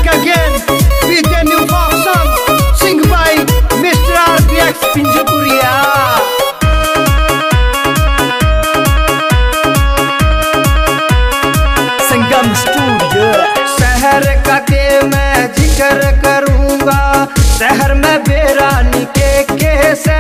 again with a new pop song, sing by Mr. RPX Pinjapuria. Sangam studio. शहर का के मैं जिक्र करूंगा, शहर में बेरानी के कैसे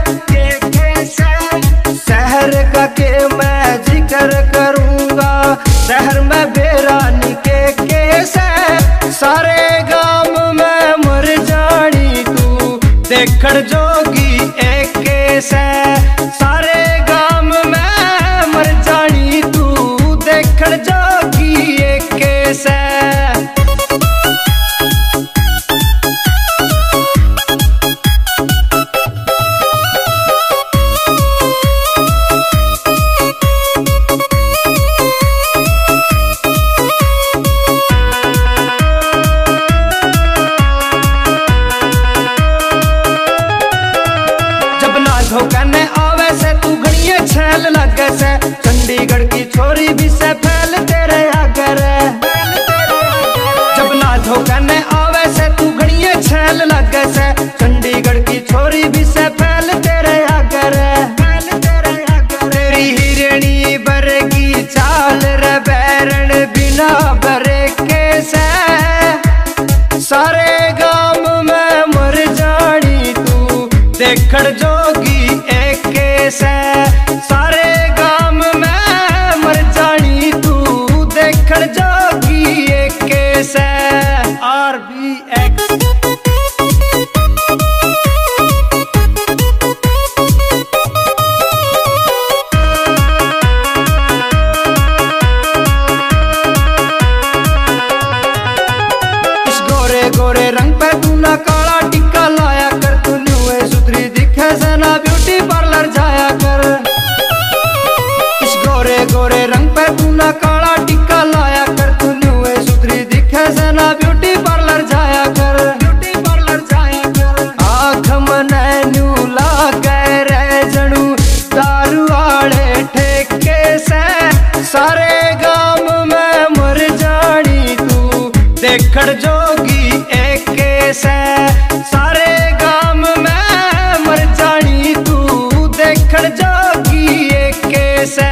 शहर का के मैं जिक्र करूंगा, शहर में बेरानी के कैसे सारे गांव में मर जानी तू देखड़ जोगी एक कैसे सारे गांव में मर जानी तू देखड़ जोगी एक कैसे। धोखने आवे से तू घड़िए छेल लगे से, चंडीगढ़ की छोरी भी से फैल तेरे आगे रे। जब ना धोखने आवे से तू घड़िए छेल लगे से, चंडीगढ़ की छोरी भी से फैल तेरे आगे रे। तेरी हिरणी बरगी चाल रे बैरण बिना बरे के से सारे गांव में मर जानी तू देखड़ जोगी एक कैसे सारे गांव में मर जानी तू देखड़ जोगी एक कैसे। RBX इस गोरे गोरे रंग पे तू ना काला टिक्का लाया कर, तू न्यूए सुधरी दिखे से ना ब्यूटी पार्लर जाया कर। इस गोरे गोरे रंग पे तू ना काला टिक्का लाया कर, तू न्यूए सुधरी दिखे से ना ब्यूटी पार्लर जाया कर। आँख मने न्यू लागे रे जणू दारू वाले ठेके से सारे गांव में मर जानी तू देखड़ जोगी एक कैसे सारे गांव में मर जानी तू देखड़ जोगी एक कैसे।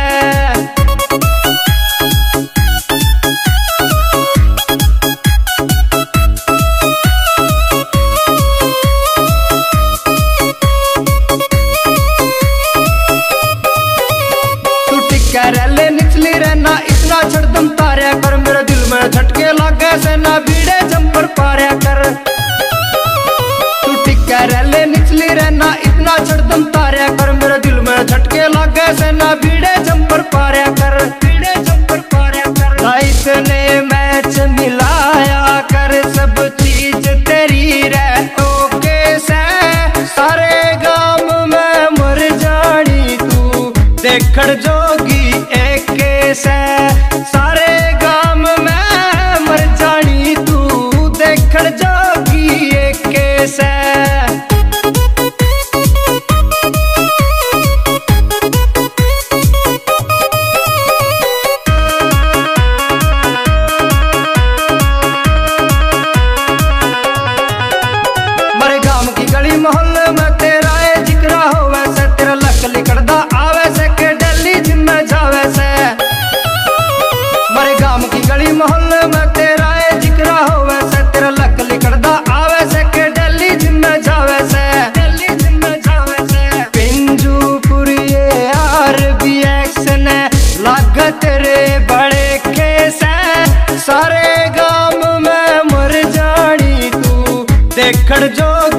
तू टिक्का रैले निचली रहना इतना छड़दम तार्या कर, मेरे दिल में झटके लागे से ना भीड़े जंपर पार्या कर। तू टिक्का रैले निचली रहना इतना छड़दम तार्या कर, मेरे दिल में झटके लागे से ना भीड़े जंपर पार्या कर। लाइफ ने मैच मिलाया कर सब चीज तेरी रह ओके से सारे गांव में मर जानी तू देखड़ जोगी एक कैसे सारे गांव में मर जानी तू देखड़ जोगी एक कैसे। मरे गांव की गली मोहल्ले में तेरा ए जिक्रा हो वैसे, तेरा लक लिकड़दा आवे से के दिल्ली जिम में जावे से। मरे गांव की गली मोहल्ले में तेरा ए जिक्रा हो वैसे, तेरा लक लिकड़दा आवे से के दिल्ली जिम में जावे से। पिंजूपुरिये RBX ने लागत रे बड़े कैसे सारे गांव में मर जानी तू देखड़ जोगी